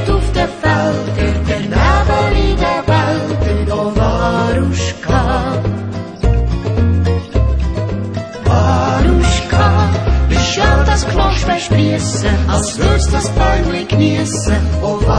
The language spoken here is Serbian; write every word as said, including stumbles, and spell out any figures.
dufte fällt ut der Nebel i der Welt och Varushka. Varushka, beschallt das Kloschbersprieße, als würdest das Bäumli kniesse, och